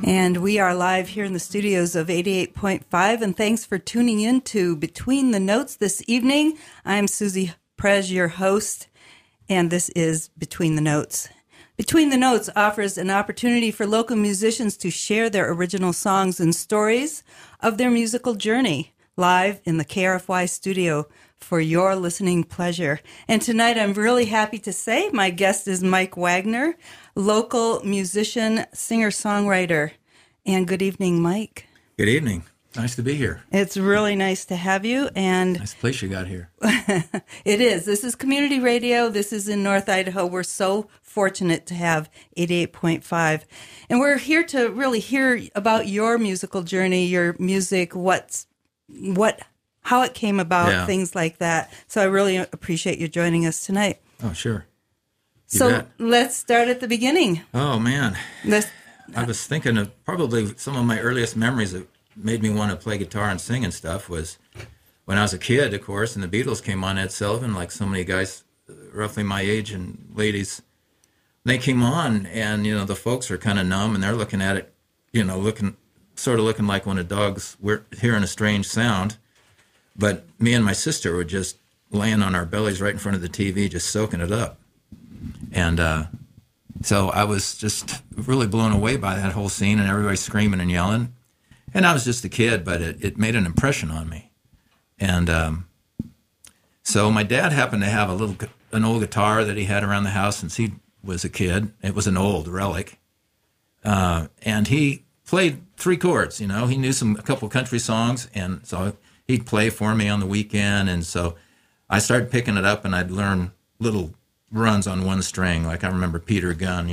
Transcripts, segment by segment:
And we are live here in the studios of 88.5, and thanks for tuning in to Between the Notes this evening. I'm Susie Prez, your host, and this is Between the Notes. Between the Notes offers an opportunity for local musicians to share their original songs and stories of their musical journey live in the KRFY studio for your listening pleasure. And tonight I'm really happy to say my guest is Mike Wagner, local musician, singer-songwriter. And good evening, Mike. Good evening. Nice to be here. It's really nice to have you. And nice place you got here. It is. This is community radio. This is in North Idaho. We're so fortunate to have 88.5. And we're here to really hear about your musical journey, your music, how it came about, things like that. So I really appreciate you joining us tonight. Oh, sure. Let's start at the beginning. Oh, man. I was thinking of probably some of my earliest memories that made me want to play guitar and sing and stuff was when I was a kid, of course, and the Beatles came on, Ed Sullivan, like so many guys roughly my age and ladies. They came on, and, the folks are kind of numb, and they're looking at it, looking like when a dog's hearing a strange sound. But me and my sister were just laying on our bellies right in front of the TV, just soaking it up. And so I was just really blown away by that whole scene and everybody screaming and yelling. And I was just a kid, but it made an impression on me. And so my dad happened to have an old guitar that he had around the house since he was a kid. It was an old relic. And he played 3 chords, he knew a couple country songs, and so he'd play for me on the weekend. And so I started picking it up, and I'd learn little runs on one string. Like I remember Peter Gunn,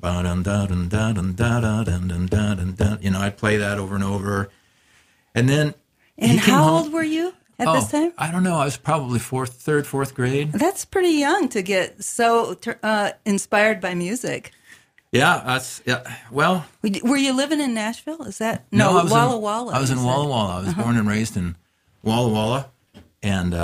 I'd play that over and over. And then And how old were you at this time? I don't know. I was probably third, fourth grade. That's pretty young to get so inspired by music. Yeah, well. Were you living in Nashville? Is that Walla Walla? I was in Walla Walla. I was born and raised in Walla Walla, and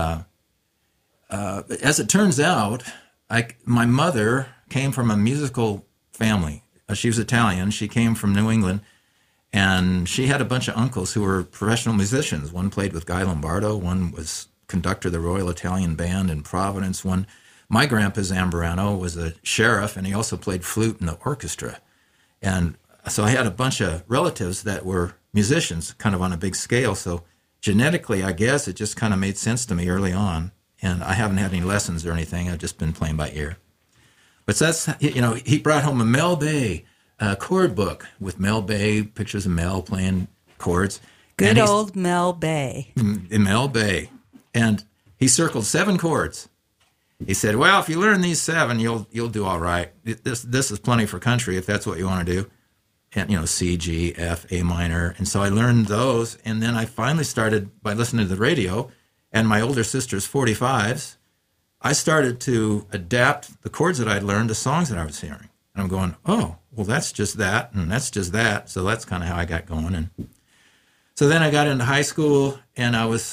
as it turns out, my mother came from a musical family. She was Italian. She came from New England, and she had a bunch of uncles who were professional musicians. One played with Guy Lombardo. One was conductor of the Royal Italian Band in Providence. My grandpa Zambrano was a sheriff, and he also played flute in the orchestra. And so I had a bunch of relatives that were musicians, kind of on a big scale. So genetically, I guess, it just kind of made sense to me early on. And I haven't had any lessons or anything. I've just been playing by ear. But that's, he brought home a Mel Bay chord book with Mel Bay, pictures of Mel playing chords. Good old Mel Bay. Mel Bay. And he circled 7 chords. He said, well, if you learn these 7, you'll do all right. This is plenty for country if that's what you want to do. And, C, G, F, A minor. And so I learned those. And then I finally started by listening to the radio and my older sister's 45s. I started to adapt the chords that I'd learned to songs that I was hearing. And I'm going, oh, well, that's just that, and that's just that. So that's kind of how I got going. And so then I got into high school, and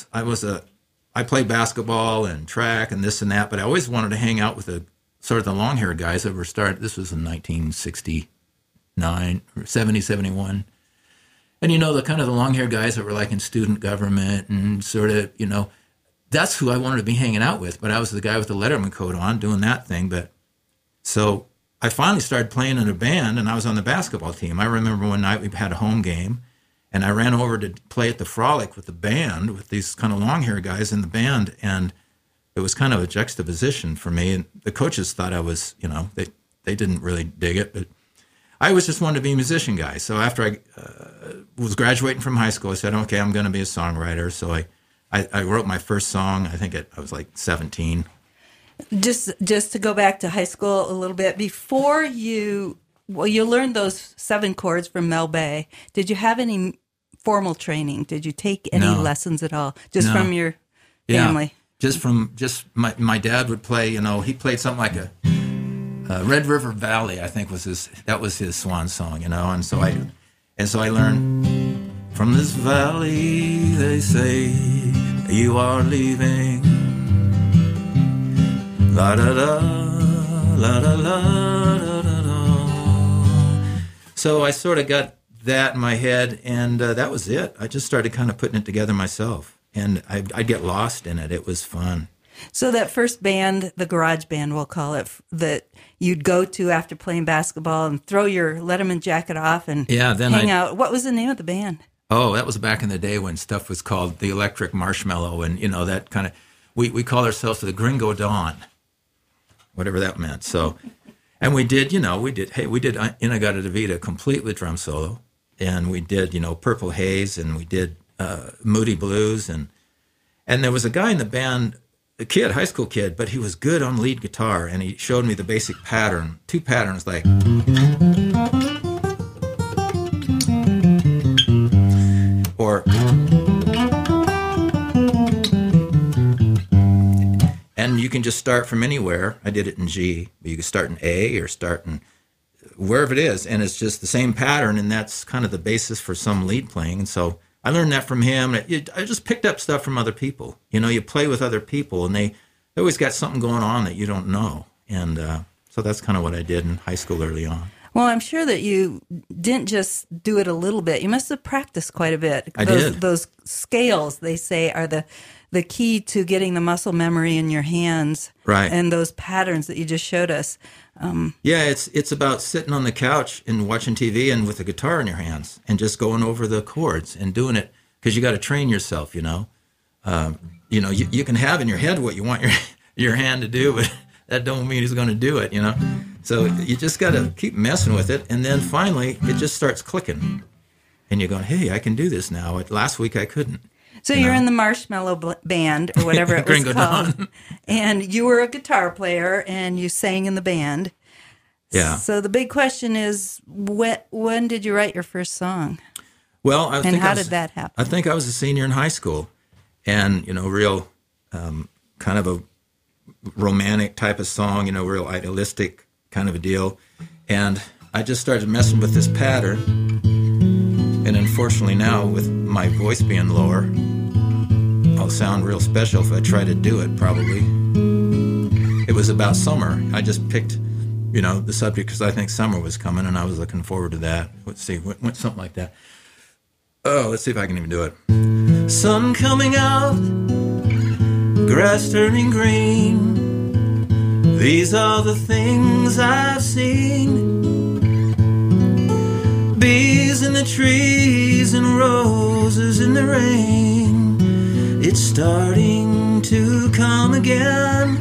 I played basketball and track and this and that, but I always wanted to hang out with the long-haired guys that were this was in 1969, 70, 71. And, the kind of the long-haired guys that were like in student government and that's who I wanted to be hanging out with. But I was the guy with the Letterman coat on doing that thing. But so I finally started playing in a band, and I was on the basketball team. I remember one night we had a home game, and I ran over to play at the Frolic with the band, with these kind of long-haired guys in the band, and it was kind of a juxtaposition for me. And the coaches thought I was, they didn't really dig it, but I was just wanted to be a musician guy. So after I was graduating from high school, I said, okay, I'm going to be a songwriter. So I wrote my first song, I think I was like 17. Just to go back to high school a little bit, before you learned those 7 chords from Mel Bay, did you have any formal training? Did you take any lessons at all? Just from your family? Yeah, just my dad would play, he played something like a Red River Valley, I think was his swan song, and so I learned, from this valley they say you are leaving, la da da, la da la da da da. So I sort of got that in my head, and that was it. I just started kind of putting it together myself, and I'd get lost in it. It was fun. So that first band, the garage band, we'll call it, that you'd go to after playing basketball and throw your Letterman jacket off and hang out. What was the name of the band? Oh, that was back in the day when stuff was called the Electric Marshmallow, and that kind of. We called ourselves the Gringo Dawn, whatever that meant. So, and we did In-A-Gadda-Da-Vida complete with drum solo, and we did Purple Haze, and we did Moody Blues, and there was a guy in the band. A kid, high school kid, but he was good on lead guitar, and he showed me the basic pattern, 2 patterns, like, or, and you can just start from anywhere. I did it in G, but you can start in A or start in wherever it is, and it's just the same pattern, and that's kind of the basis for some lead playing, and so I learned that from him. I just picked up stuff from other people. You play with other people, and they always got something going on that you don't know. And so that's kind of what I did in high school early on. Well, I'm sure that you didn't just do it a little bit. You must have practiced quite a bit. I did. Those scales, they say, are the key to getting the muscle memory in your hands. Right. And those patterns that you just showed us. Yeah, it's about sitting on the couch and watching TV and with a guitar in your hands and just going over the chords and doing it because you got to train yourself. You can have in your head what you want your hand to do, but that don't mean it's going to do it. So you just got to keep messing with it, and then finally it just starts clicking, and you're going, "Hey, I can do this now." Last week I couldn't. So you're in the Marshmallow Band, or whatever it was called, and you were a guitar player, and you sang in the band. Yeah. So the big question is, when did you write your first song? Well, how did that happen? I think I was a senior in high school, and real kind of a romantic type of song, real idealistic kind of a deal, and I just started messing with this pattern, and unfortunately now with my voice being lower, I'll sound real special if I try to do it, probably. It was about summer. I just picked, the subject because I think summer was coming, and I was looking forward to that. Let's see, went something like that. Oh, let's see if I can even do it. Sun coming out, grass turning green. These are the things I've seen. Bees in the trees and roses in the rain. It's starting to come again,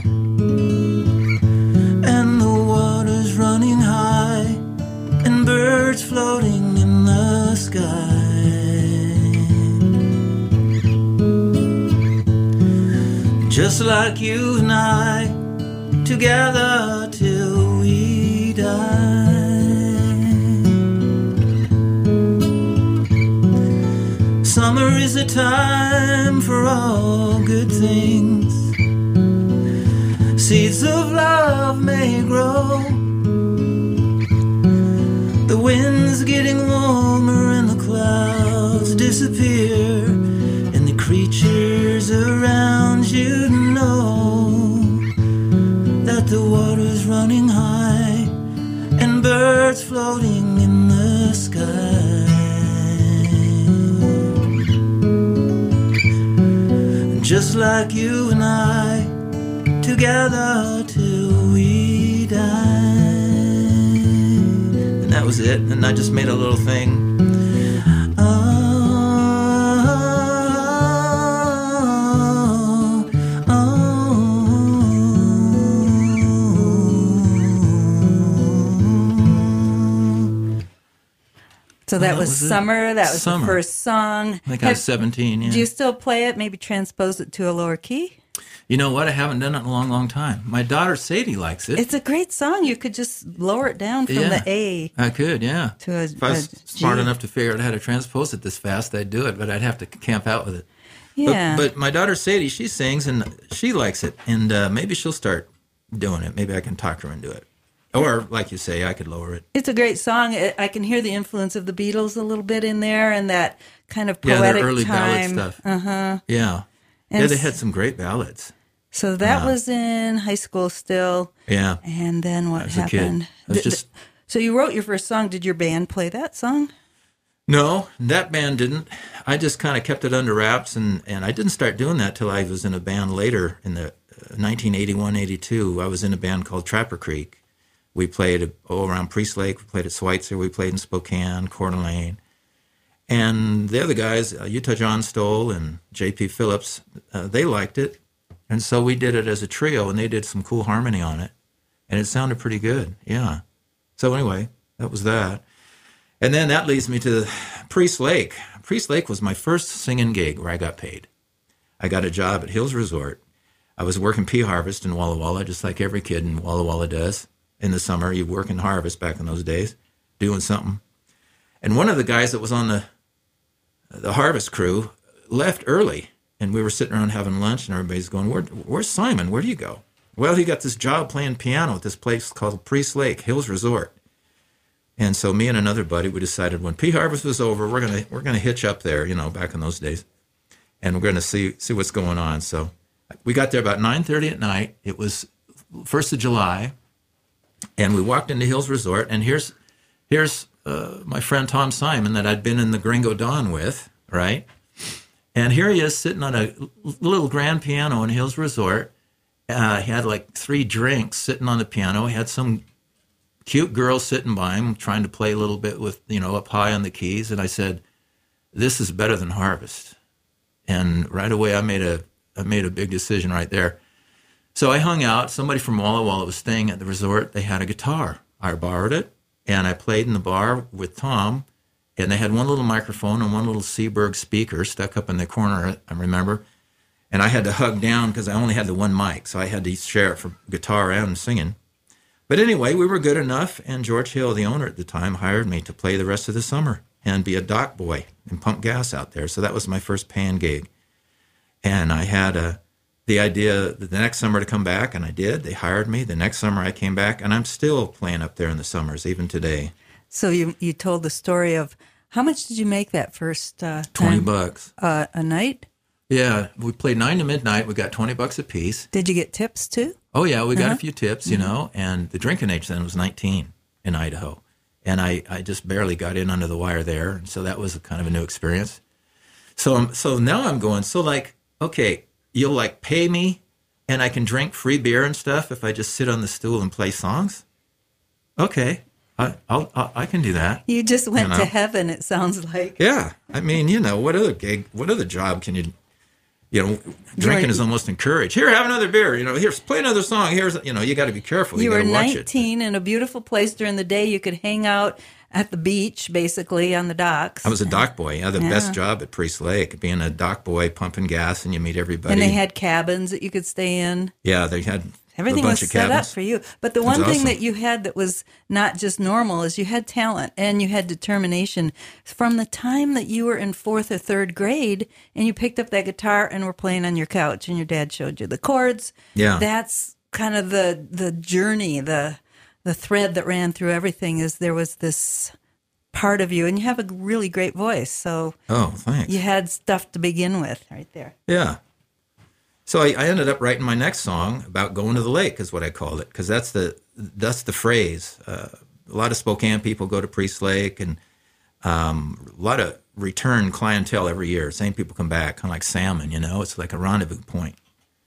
and the water's running high, and birds floating in the sky. Just like you and I, together till we die. Summer is a time for all good things. Seeds of love may grow. The wind's getting warmer and the clouds disappear, and the creatures around you know that the water's running high and birds floating in the sky. Just like you and I, together till we die. And that was it. And I just made a little thing. So that was summer. That was summer. The first song. I think I was 17, yeah. Do you still play it? Maybe transpose it to a lower key? You know what? I haven't done it in a long, long time. My daughter Sadie likes it. It's a great song. You could just lower it down from the A. I could, yeah. To a, if I was smart enough to figure out how to transpose it this fast, I'd do it, but I'd have to camp out with it. Yeah. But my daughter Sadie, she sings and she likes it, and maybe she'll start doing it. Maybe I can talk her into it. Or, like you say, I could lower it. It's a great song. I can hear the influence of the Beatles a little bit in there, and that kind of poetic their early time. ballad stuff. Uh-huh. Yeah. And yeah, they had some great ballads. So that was in high school still. Yeah. And then what I was happened? A kid. I was just... So you wrote your first song. Did your band play that song? No, that band didn't. I just kind of kept it under wraps, and I didn't start doing that till I was in a band later in the 1981, 82. I was in a band called Trapper Creek. We played all around Priest Lake. We played at Schweitzer. We played in Spokane, Coeur d'Alene. And the other guys, Utah John Stoll and J.P. Phillips, they liked it. And so we did it as a trio, and they did some cool harmony on it. And it sounded pretty good, yeah. So anyway, that was that. And then that leads me to Priest Lake. Priest Lake was my first singing gig where I got paid. I got a job at Hills Resort. I was working pea harvest in Walla Walla, just like every kid in Walla Walla does. In the summer, you work in harvest back in those days, doing something. And one of the guys that was on the harvest crew left early, and we were sitting around having lunch, and everybody's going, where's Simon? Where do you go? Well, he got this job playing piano at this place called Priest Lake, Hills Resort. And so me and another buddy, we decided when pea harvest was over, we're gonna hitch up there, back in those days, and we're gonna see what's going on. So we got there about 9:30 at night. It was 1st of July, and we walked into Hills Resort, and here's my friend Tom Simon that I'd been in the Gringo Dawn with, right? And here he is sitting on a little grand piano in Hills Resort. He had like 3 drinks sitting on the piano. He had some cute girl sitting by him trying to play a little bit with, up high on the keys. And I said, this is better than Harvest. And right away I made a big decision right there. So I hung out. Somebody from Walla Walla was staying at the resort. They had a guitar. I borrowed it, and I played in the bar with Tom. And they had one little microphone and one little Seaberg speaker stuck up in the corner, I remember. And I had to hug down because I only had the one mic, so I had to share it for guitar and singing. But anyway, we were good enough, and George Hill, the owner at the time, hired me to play the rest of the summer and be a dock boy and pump gas out there. So that was my first paying gig. And I had the idea the next summer to come back, and I did. They hired me. The next summer I came back, and I'm still playing up there in the summers, even today. So you told the story of how much did you make that first time? $20 a night? Yeah, we played 9 to midnight. We got $20 a piece. Did you get tips too? Oh yeah, we got a few tips, and the drinking age then was 19 in Idaho, and I just barely got in under the wire there, and so that was kind of a new experience. So now I'm going. So like, okay, you'll like pay me, and I can drink free beer and stuff if I just sit on the stool and play songs. Okay. I can do that. You just went to heaven, it sounds like. Yeah. I mean, what other job can drinking is almost encouraged. Here, have another beer. Here's play another song. Here's, you got to be careful. You were were watch 19 in a beautiful place during the day. You could hang out at the beach, basically, on the docks. I was a dock boy. I had the best job at Priest Lake, being a dock boy, pumping gas, and you meet everybody. And they had cabins that you could stay in. Yeah, they had everything a bunch was of set cabins. up for you. But the one thing that you had that was not just normal is you had talent and you had determination. From the time that you were in 4th or 3rd grade and you picked up that guitar and were playing on your couch and your dad showed you the chords, that's kind of the journey, the thread that ran through everything is there was this part of you, and you have a really great voice. So thanks. You had stuff to begin with right there. Yeah. So I ended up writing my next song about going to the lake, is what I called it, because that's the phrase. A lot of Spokane people go to Priest Lake, and a lot of return clientele every year. Same people come back, kind of like salmon, It's like a rendezvous point.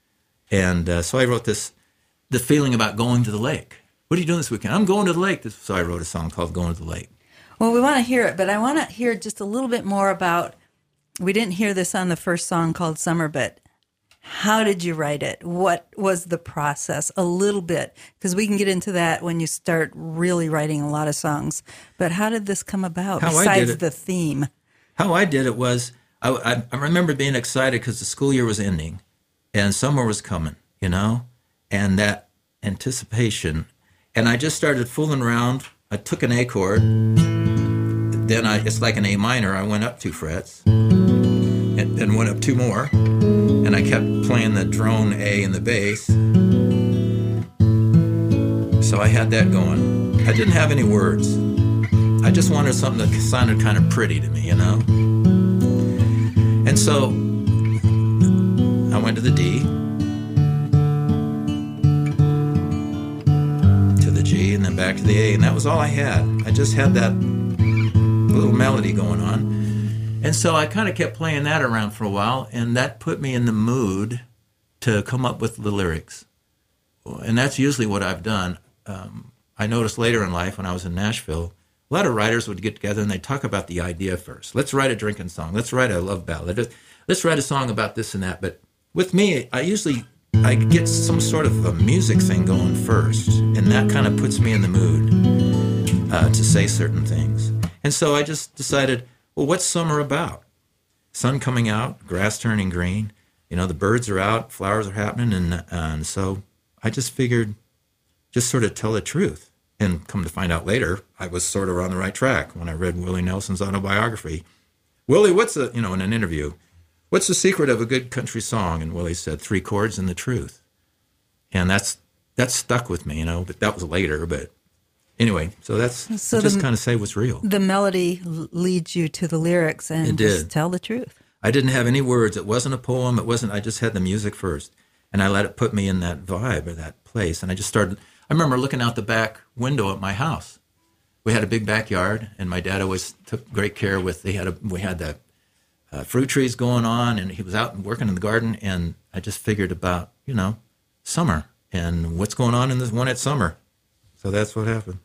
And so I wrote the feeling about going to the lake. What are you doing this weekend? I'm going to the lake. So I wrote a song called Going to the Lake. Well, we want to hear it, but I want to hear just a little bit more about, we didn't hear this on the first song called Summer, but how did you write it? What was the process? A little bit, because we can get into that when you start really writing a lot of songs. But how did this come about, besides the theme? How I did it was, I remember being excited because the school year was ending and summer was coming, and that anticipation. And I just started fooling around. I took an A chord, then it's like an A minor. I went up 2 frets, and then went up 2 more, and I kept playing the drone A in the bass. So I had that going. I didn't have any words. I just wanted something that sounded kind of pretty to me, And so I went to the D, to the G, and then back to the A, and that was all I had. I just had that little melody going on. And so I kind of kept playing that around for a while, and that put me in the mood to come up with the lyrics. And that's usually what I've done. I noticed later in life when I was in Nashville, a lot of writers would get together and they'd talk about the idea first. Let's write a drinking song. Let's write a love ballad. Let's write a song about this and that. But with me, I get some sort of a music thing going first, and that kind of puts me in the mood to say certain things. And so I just decided, well, what's summer about? Sun coming out, grass turning green, the birds are out, flowers are happening, and so I just figured just sort of tell the truth. And come to find out later, I was sort of on the right track when I read Willie Nelson's autobiography. Willie, in an interview, what's the secret of a good country song? And Willie said, 3 chords and the truth. And that's stuck with me, but that was later. But anyway, so just kind of say what's real. The melody leads you to the lyrics and just tell the truth. I didn't have any words. It wasn't a poem. I just had the music first. And I let it put me in that vibe or that place. And I just started. I remember looking out the back window at my house. We had a big backyard, and my dad always took great care with. We had the fruit trees going on, and he was out and working in the garden. And I just figured about summer and what's going on in this one at summer. So that's what happened.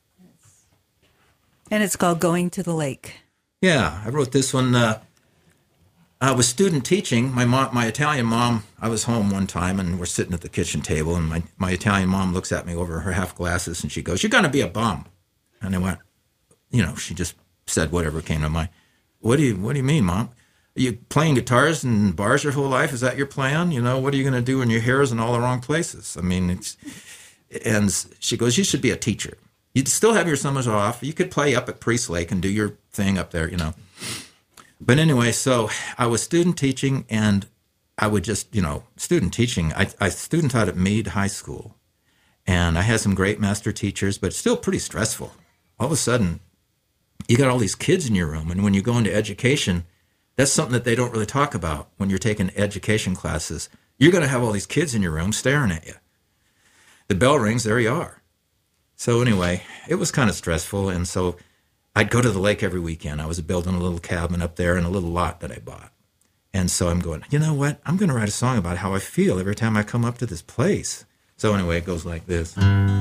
And it's called Going to the Lake. Yeah, I wrote this one. I was student teaching. My Italian mom, I was home one time, and we're sitting at the kitchen table, and my Italian mom looks at me over her half glasses, and she goes, "You're going to be a bum." And I went, she just said whatever came to mind. What do you mean, Mom? Are you playing guitars and bars your whole life? Is that your plan? What are you going to do when your hair is in all the wrong places? I mean, and she goes, "You should be a teacher. You'd still have your summers off. You could play up at Priest Lake and do your thing up there, But anyway, so I was student teaching, and I would just, student teaching. I student taught at Meade High School, and I had some great master teachers, but still pretty stressful. All of a sudden, you got all these kids in your room, and when you go into education, that's something that they don't really talk about when you're taking education classes. You're going to have all these kids in your room staring at you. The bell rings, there you are. So anyway, it was kind of stressful, and so I'd go to the lake every weekend. I was building a little cabin up there in a little lot that I bought. And so I'm going, you know what? I'm going to write a song about how I feel every time I come up to this place. So anyway, it goes like this.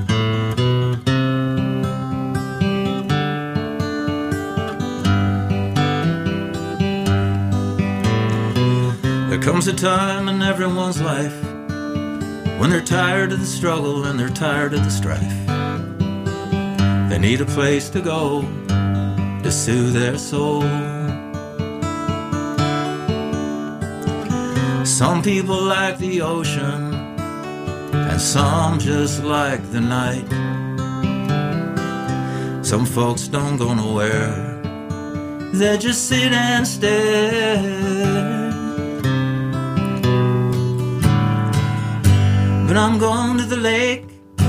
There comes a time in everyone's life when they're tired of the struggle and they're tired of the strife. They need a place to go to soothe their soul. Some people like the ocean, and some just like the night. Some folks don't go nowhere, they just sit and stare. But I'm going to the lake,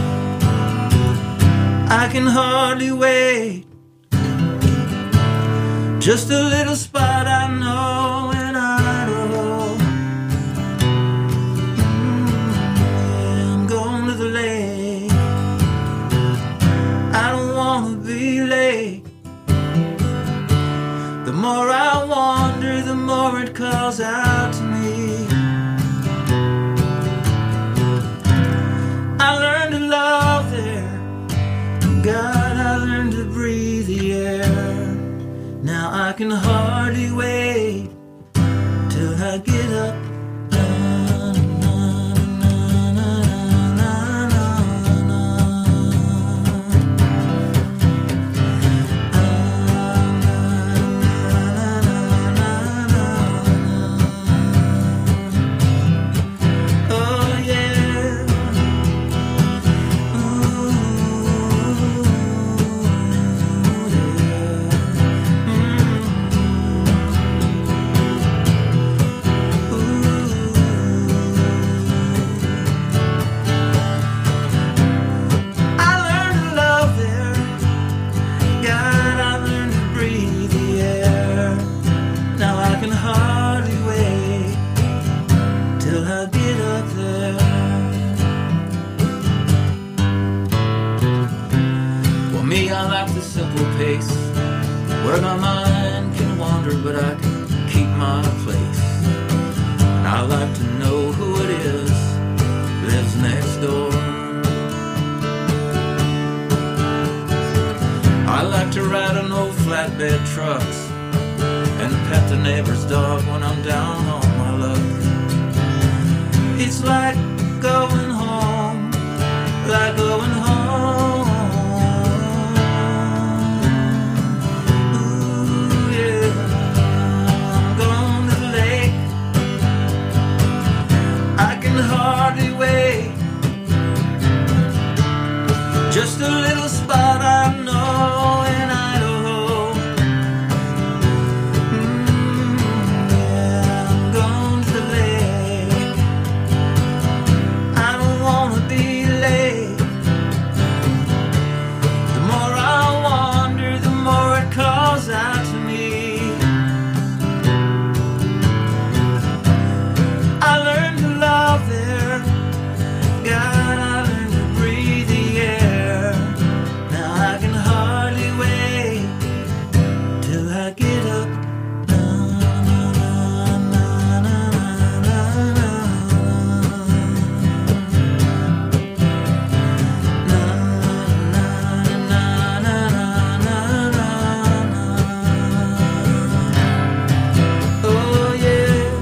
I can hardly wait. Just a little spot I know in Idaho. I'm going to the lake, I don't want to be late. The more I wander, the more it calls out to me. I learned to love there, God, I learned to breathe the air. Now I can hardly wait where my mind can wander, but I can keep my place. And I like to know who it is lives next door. I like to ride on old flatbed trucks and pet the neighbor's dog when I'm down on my luck. It's like going home, like going home. Ooh, yeah, I'm going to the lake. I can hardly wait. Just a little spot I know in Idaho. Yeah, I'm going to the lake. I don't want to be late. The more I wander, the more it calls out to me. I learned to love there. God, I learned to breathe the air. Now I can hardly wait till I get up. Oh yeah.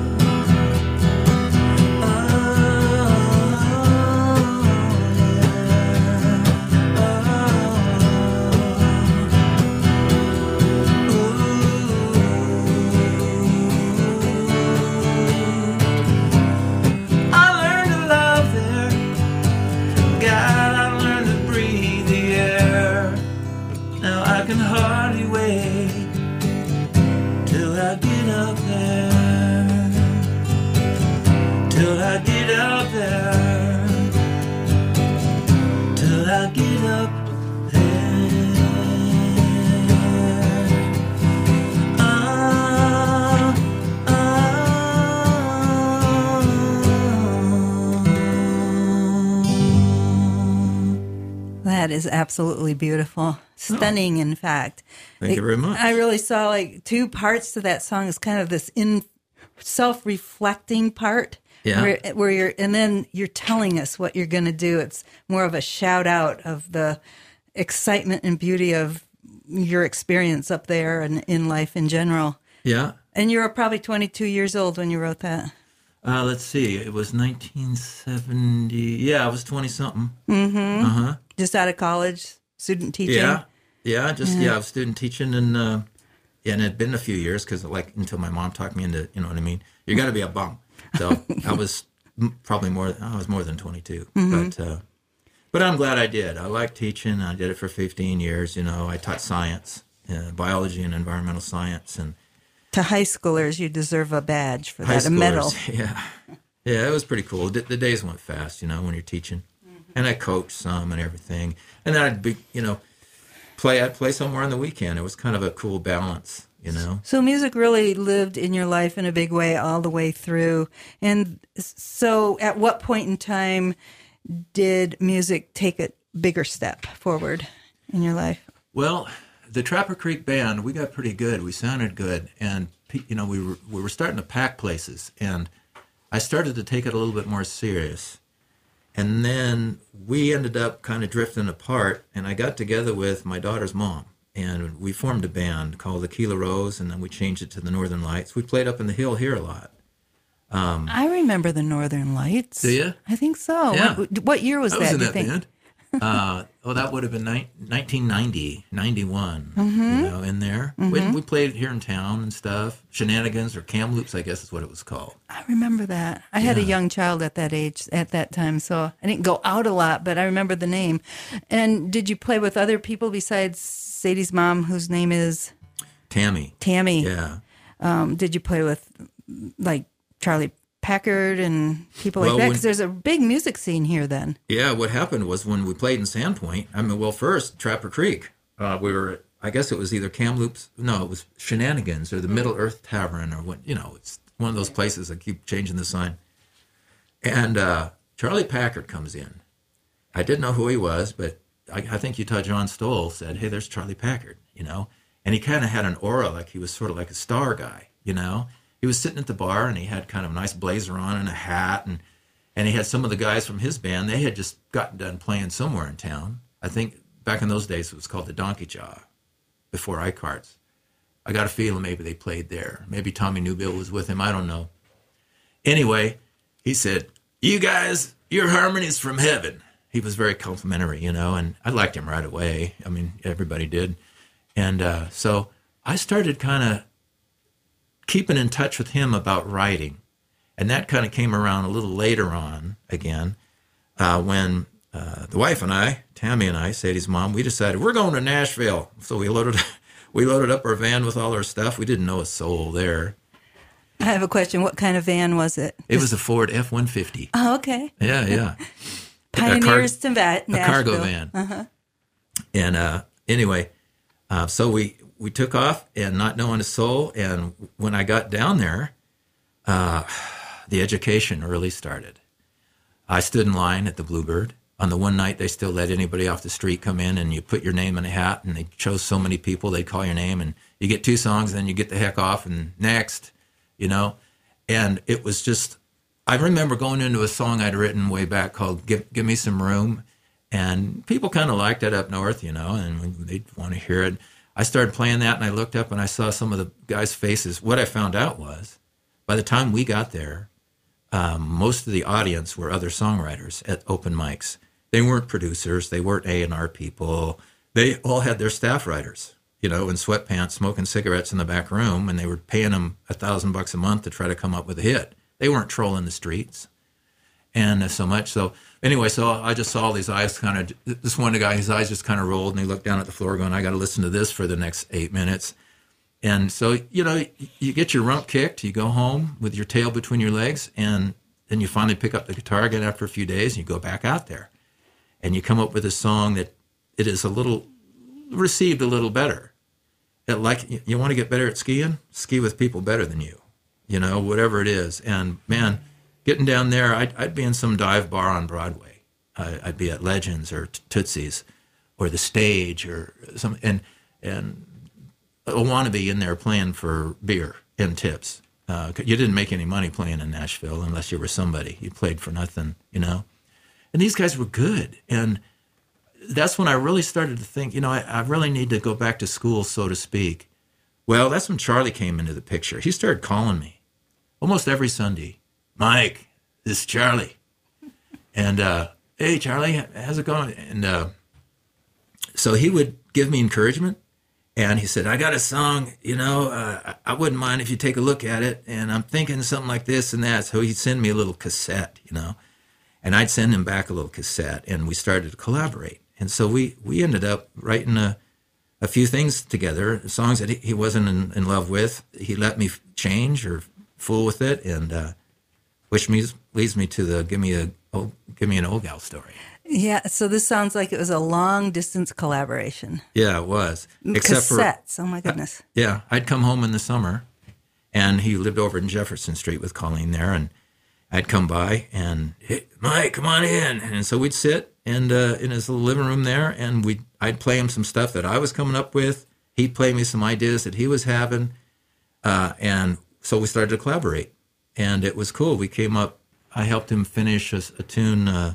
I learned to love there. God, I learned to breathe the air. Now I can hardly wait till I get up there. Till I get up there. Till I get up there. Ah, That is absolutely beautiful. Stunning, in fact. Thank you very much. I really saw like two parts to that song. It's kind of this self-reflecting part. Yeah. Where you're, and then you're telling us what you're going to do. It's more of a shout out of the excitement and beauty of your experience up there and in life in general. Yeah. And you were probably 22 years old when you wrote that. Let's see. It was 1970. Yeah, I was 20-something. Mm-hmm. Uh-huh. Just out of college, student teaching. Yeah. I was student teaching, and it had been a few years because, like, until my mom talked me into, you know what I mean? You got to be a bum. So I was probably more than 22. Mm-hmm. But I'm glad I did. I like teaching. I did it for 15 years. You know, I taught science, biology and environmental science. And to high schoolers, you deserve a badge for high that, a medal. Yeah. Yeah, it was pretty cool. The days went fast, you know, when you're teaching. Mm-hmm. And I coached some and everything. And then I'd be, you know, I'd play somewhere on the weekend. It was kind of a cool balance, you know. So music really lived in your life in a big way all the way through. And so at what point in time did music take a bigger step forward in your life? Well, the Trapper Creek Band, we got pretty good. We sounded good. And, you know, we were starting to pack places. And I started to take it a little bit more serious. And then we ended up kind of drifting apart, and I got together with my daughter's mom, and we formed a band called the Keela Rose, and then we changed it to the Northern Lights. We played up in the hill here a lot. I remember the Northern Lights. Do you? I think so. Yeah. What year was I that? was in do that you think? band. That would have been 1990, 91, Mm-hmm. you know, in there. Mm-hmm. We played here in town and stuff. Shenanigans or Kamloops, I guess is what it was called. I remember that. I had a young child at that age, at that time, so I didn't go out a lot, but I remember the name. And did you play with other people besides Sadie's mom, whose name is? Tammy. Yeah. Did you play with, like, Charlie Packard and people like that? Because there's a big music scene here then. Yeah, what happened was when we played in Sandpoint, first, Trapper Creek, we were, I guess it was either Kamloops, no, it was Shenanigans or the Middle Earth Tavern or what, you know, it's one of those places that keep changing the sign. And Charlie Packard comes in. I didn't know who he was, but I think Utah John Stoll said, hey, there's Charlie Packard, you know. and he kind of had an aura, like he was sort of like a star guy, you know. He was sitting at the bar, and he had kind of a nice blazer on and a hat, and he had some of the guys from his band. They had just gotten done playing somewhere in town. I think back in those days it was called the Donkey Jaw, before iCards. I got a feeling maybe they played there. Maybe Tommy Newbill was with him. I don't know. Anyway, he said, "You guys, your harmony's from heaven." He was very complimentary, you know, and I liked him right away. I mean, everybody did. And so I started kind of keeping in touch with him about writing. And that kind of came around a little later on again when the wife and I, Tammy and I, Sadie's mom, we decided we're going to Nashville. So we loaded up our van with all our stuff. We didn't know a soul there. I have a question. What kind of van was it? It was a Ford F-150. Oh, okay. Yeah. Pioneers to Nashville. A cargo van. Uh-huh. And anyway, so we took off and not knowing a soul. And when I got down there, the education really started. I stood in line at the Bluebird. On the one night, they still let anybody off the street come in, and you put your name in a hat, and they chose so many people, they'd call your name, and you get 2 songs, and then you get the heck off, and next, you know. And it was just, I remember going into a song I'd written way back called Give Me Some Room, and people kind of liked it up north, you know, and they'd want to hear it. I started playing that, and I looked up, and I saw some of the guys' faces. What I found out was, by the time we got there, most of the audience were other songwriters at open mics. They weren't producers. They weren't A&R people. They all had their staff writers, you know, in sweatpants, smoking cigarettes in the back room, and they were paying them $1,000 a month to try to come up with a hit. They weren't trolling the streets, and so much. So anyway, so I just saw these eyes kind of. This one guy, his eyes just kind of rolled, and he looked down at the floor, going, "I got to listen to this for the next 8 minutes." And so, you know, you get your rump kicked, you go home with your tail between your legs, and then you finally pick up the guitar again after a few days, and you go back out there. And you come up with a song that it is received a little better. Like, you want to get better at skiing? Ski with people better than you, you know, whatever it is. And, man, getting down there, I'd be in some dive bar on Broadway. I'd be at Legends or Tootsie's or The Stage or some, and a wannabe in there playing for beer and tips. You didn't make any money playing in Nashville unless you were somebody. You played for nothing, you know. And these guys were good. And that's when I really started to think, you know, I really need to go back to school, so to speak. Well, that's when Charlie came into the picture. He started calling me almost every Sunday. "Mike, this is Charlie." And, "Hey, Charlie, how's it going?" And so he would give me encouragement. And he said, "I got a song, you know, I wouldn't mind if you take a look at it. And I'm thinking something like this and that." So he'd send me a little cassette, you know. And I'd send him back a little cassette, and we started to collaborate. And so we ended up writing a few things together, songs that he wasn't in love with. He let me change or fool with it, and which leads me to the Give Me an Old Gal Story. Yeah, so this sounds like it was a long-distance collaboration. Yeah, it was. Cassettes, oh my goodness. Yeah, I'd come home in the summer, and he lived over in Jefferson Street with Colleen there, and I'd come by and, "Hey, Mike, come on in." And so we'd sit in his little living room there, and I'd play him some stuff that I was coming up with. He'd play me some ideas that he was having. And so we started to collaborate. And it was cool. We came up, I helped him finish a tune,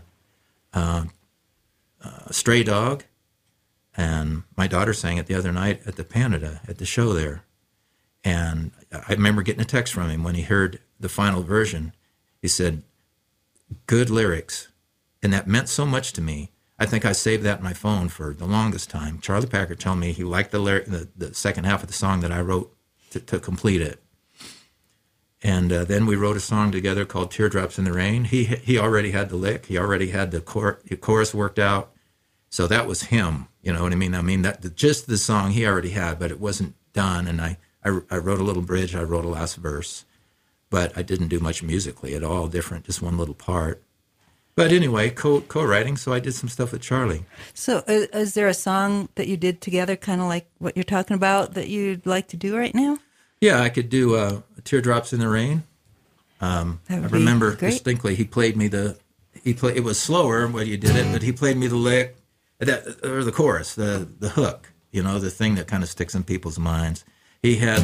Stray Dog. And my daughter sang it the other night at the Canada, at the show there. And I remember getting a text from him when he heard the final version. He said, "Good lyrics." And that meant so much to me. I think I saved that in my phone for the longest time. Charlie Packer told me he liked the second half of the song that I wrote to complete it. And then we wrote a song together called "Teardrops in the Rain." He already had the lick. He already had the chorus worked out. So that was him. You know what I mean? I mean, that just the song he already had, but it wasn't done. And I wrote a little bridge. I wrote a last verse. But I didn't do much musically at all, different, just one little part. But anyway, co-writing, so I did some stuff with Charlie. So is there a song that you did together, kind of like what you're talking about, that you'd like to do right now? Yeah, I could do "Teardrops in the Rain." I remember distinctly he played me it was slower when you did it, but he played me the lick, or the chorus, the hook, the thing that kind of sticks in people's minds. He had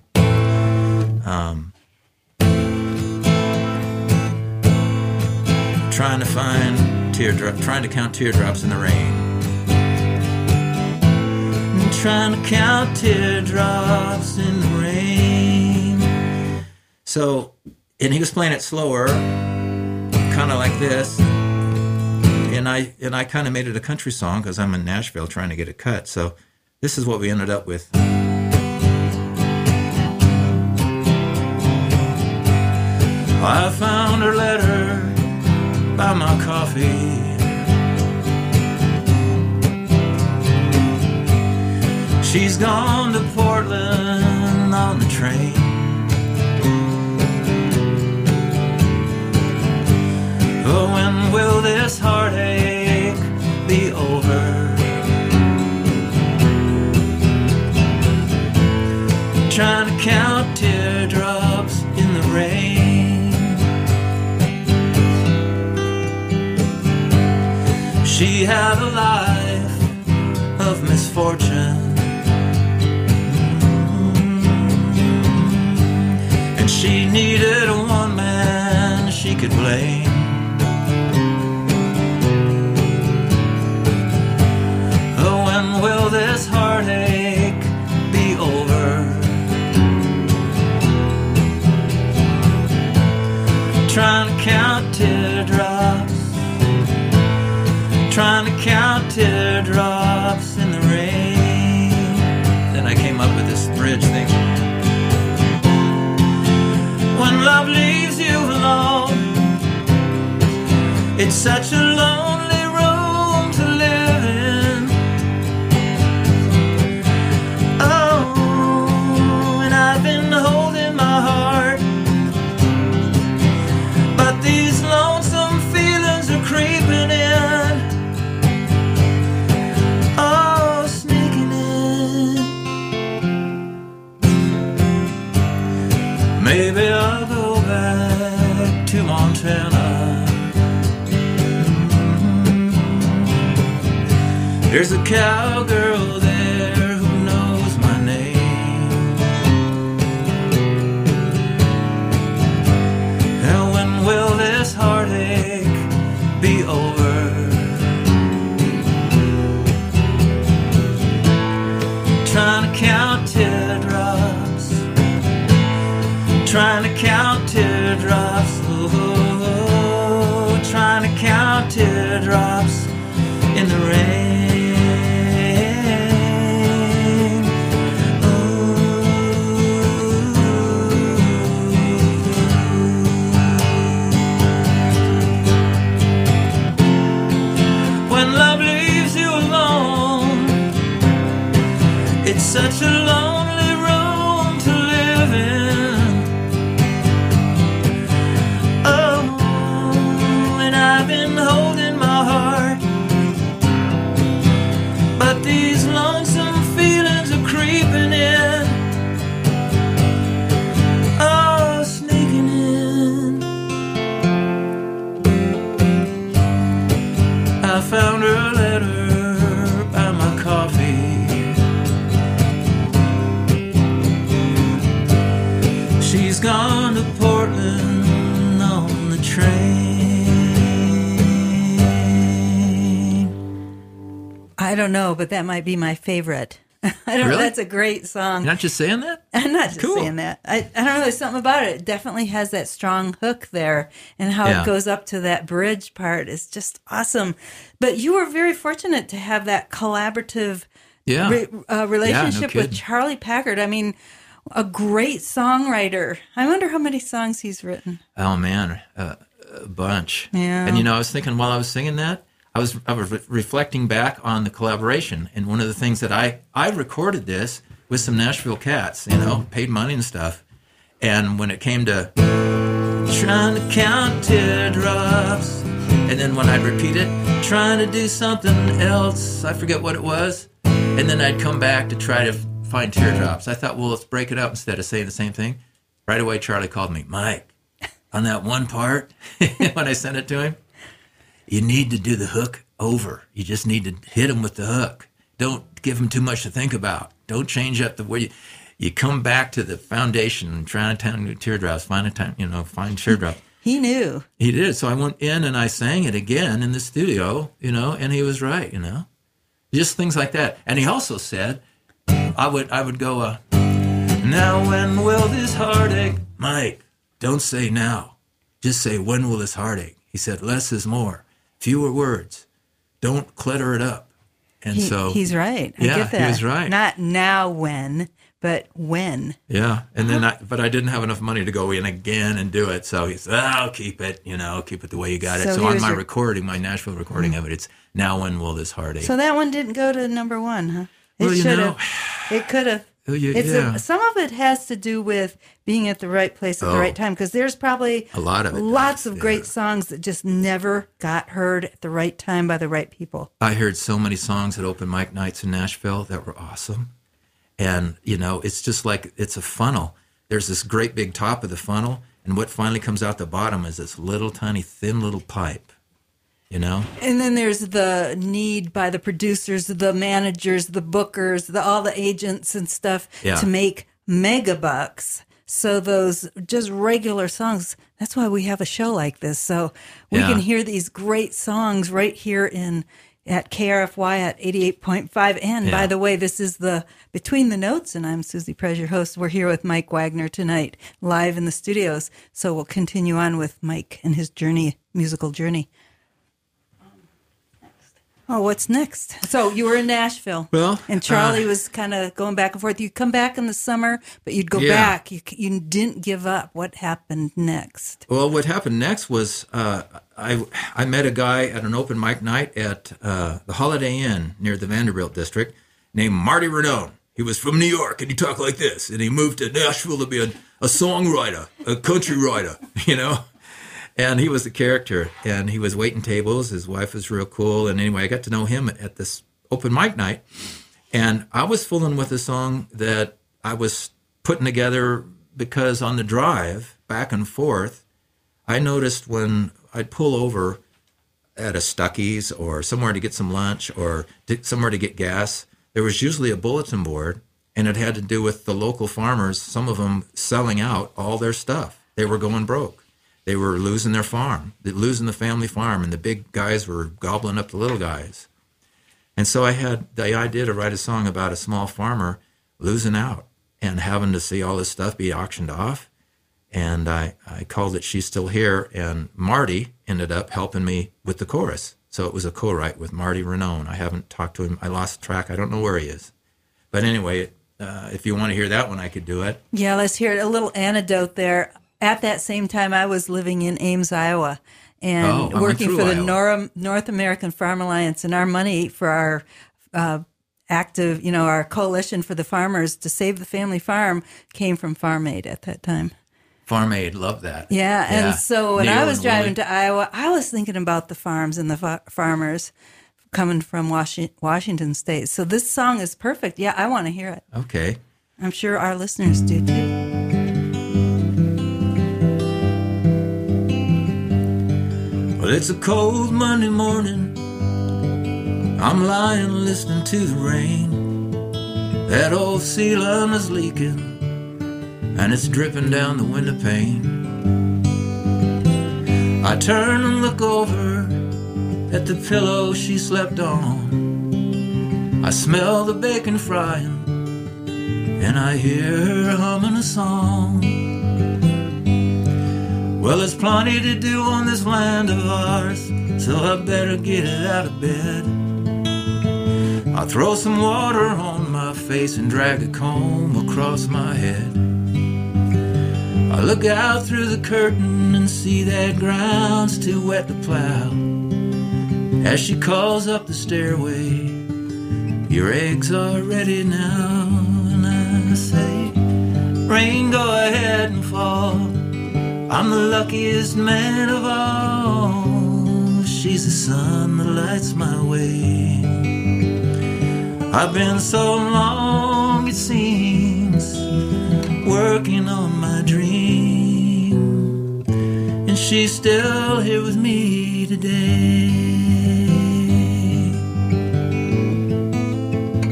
trying to count teardrops in the rain. Trying to count teardrops in the rain. So, and he was playing it slower, kind of like this. And I kind of made it a country song because I'm in Nashville trying to get it cut. So this is what we ended up with. I found her letter by my coffee. She's gone to Portland on the train. Oh, when will this heartache be over? Trying to count teardrops in the rain. She had a life of misfortune, and she needed a one man she could blame. Oh, when will this heartache be over? Trying to count teardrops, trying to count teardrops in the rain. Then I came up with this bridge thing. When love leaves you alone, it's such a lonely room to live in. Oh, and I've been holding my heart, but these lonesome feelings are creeping in. Oh, sneaking in. Maybe I'll go back to Montana. There's a cowgirl there who knows my name. And when will this heartache be over? Trying to count teardrops, trying to count teardrops, oh, trying to count teardrops in the rain. It's such a lonely room to live in. Oh, and I've been holding my heart, but these lonesome feelings are creeping in. Oh, sneaking in. I found her letter by my coffee. She's gone to Portland on the train. I don't know, but that might be my favorite. I don't know. Really? That's a great song. You're not just saying that? I'm not just Cool. saying that. I don't know. There's something about it. It definitely has that strong hook there. And how Yeah. it goes up to that bridge part is just awesome. But you were very fortunate to have that collaborative Yeah. relationship with kidding. Charlie Packard. I mean, a great songwriter. I wonder how many songs he's written. Oh man, a bunch. Yeah. And I was thinking while I was singing that, I was reflecting back on the collaboration, and one of the things that I recorded this with some Nashville cats, paid money and stuff. And when it came to trying to count teardrops, and then when I'd repeat it, trying to do something else, I forget what it was, and then I'd come back to try to find teardrops. I thought, well, let's break it up instead of saying the same thing. Right away, Charlie called me, Mike, on that one part, when I sent it to him, you need to do the hook over. You just need to hit him with the hook. don't give them too much to think about. Don't change up the way you come back to the foundation and try to find teardrops, find teardrops. He knew. He did. So I went in and I sang it again in the studio, and he was right, just things like that. And he also said, I would go, now when will this heartache, Mike, don't say now, just say when will this heartache. He said, less is more, fewer words, don't clutter it up. And he's right. I get that. He was right. Not now when, but when. Yeah, and then but I didn't have enough money to go in again and do it. So he said, "I'll keep it. Keep it the way you got it." So on my recording, my Nashville recording of it, it's now when will this heartache. So that one didn't go to number one, huh? It should have. It could have. Some of it has to do with being at the right place at the right time, because there's probably a lot of it. Lots of great songs that just never got heard at the right time by the right people. I heard so many songs at open mic nights in Nashville that were awesome. And, it's just like it's a funnel. There's this great big top of the funnel, and what finally comes out the bottom is this little tiny thin little pipe, And then there's the need by the producers, the managers, the bookers, all the agents and stuff to make mega bucks. So those just regular songs, that's why we have a show like this. So we can hear these great songs right here at KRFY at 88.5. And by the way, this is the Between the Notes, and I'm Susie Perez, your host. We're here with Mike Wagner tonight, live in the studios. So we'll continue on with Mike and his musical journey. Oh, what's next? So you were in Nashville. Well, and Charlie was kind of going back and forth. You'd come back in the summer, but you'd go back. You didn't give up. What happened next? Well, what happened next was I met a guy at an open mic night at the Holiday Inn near the Vanderbilt district named Marty Renone. He was from New York, and he talked like this. And he moved to Nashville to be a songwriter, a country writer, And he was the character, and he was waiting tables. His wife was real cool. And anyway, I got to know him at this open mic night. And I was fooling with a song that I was putting together because on the drive back and forth, I noticed when I'd pull over at a Stuckey's or somewhere to get some lunch or somewhere to get gas, there was usually a bulletin board, and it had to do with the local farmers, some of them selling out all their stuff. They were going broke. They were losing their farm, losing the family farm, and the big guys were gobbling up the little guys. And so I had the idea to write a song about a small farmer losing out and having to see all this stuff be auctioned off. And I called it She's Still Here, and Marty ended up helping me with the chorus. So it was a co-write with Marty Renone. I haven't talked to him. I lost track. I don't know where he is. But anyway, if you want to hear that one, I could do it. Yeah, let's hear it. A little anecdote there. At that same time, I was living in Ames, Iowa, and working for the North American Farm Alliance, and our money for our our coalition for the farmers to save the family farm came from Farm Aid at that time. Farm Aid, love that. Yeah, and so when I was driving to Iowa, I was thinking about the farms and the farmers coming from Washington State. So this song is perfect. Yeah, I want to hear it. Okay. I'm sure our listeners do too. Well, it's a cold Monday morning. I'm lying listening to the rain. That old ceiling is leaking, and it's dripping down the window pane. I turn and look over at the pillow she slept on. I smell the bacon frying, and I hear her humming a song. Well, there's plenty to do on this land of ours, so I better get it out of bed. I'll throw some water on my face and drag a comb across my head. I look out through the curtain and see that ground's too wet to plow. As she calls up the stairway, your eggs are ready now. And I say, rain, go ahead and fall. I'm the luckiest man of all. She's the sun that lights my way. I've been so long, it seems, working on my dream, and she's still here with me today.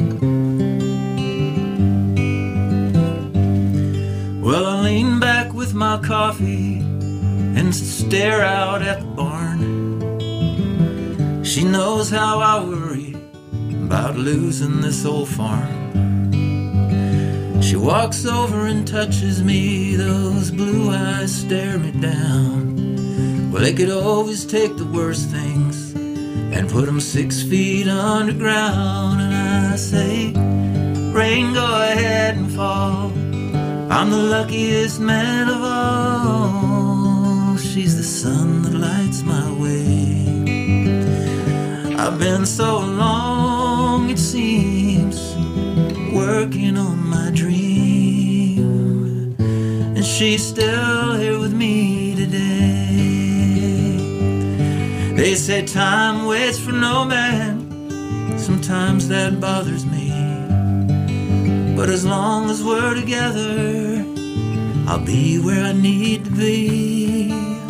stare out at the barn. She knows how I worry about losing this old farm. She walks over and touches me, those blue eyes stare me down. Well, they could always take the worst things and put them 6 feet underground. And I say, rain, go ahead and fall. I'm the luckiest man of all. She's the sun that lights my way. I've been so long, it seems, working on my dream, and she's still here with me today. They say time waits for no man. Sometimes that bothers me, but as long as we're together, I'll be where I need to be.